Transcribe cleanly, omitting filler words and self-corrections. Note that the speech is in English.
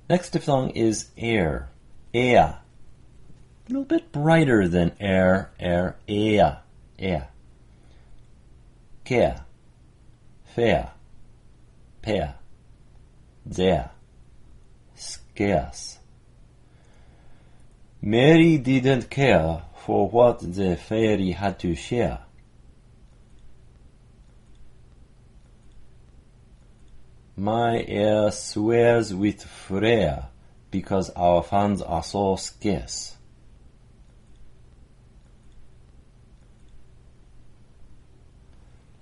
Next diphthong is air. Ea. A little bit brighter than air, ea, ea. Kea, fea, pea, zea, scarce. Mary didn't care for what the fairy had to share. My heir swears with Freya because our funds are so scarce.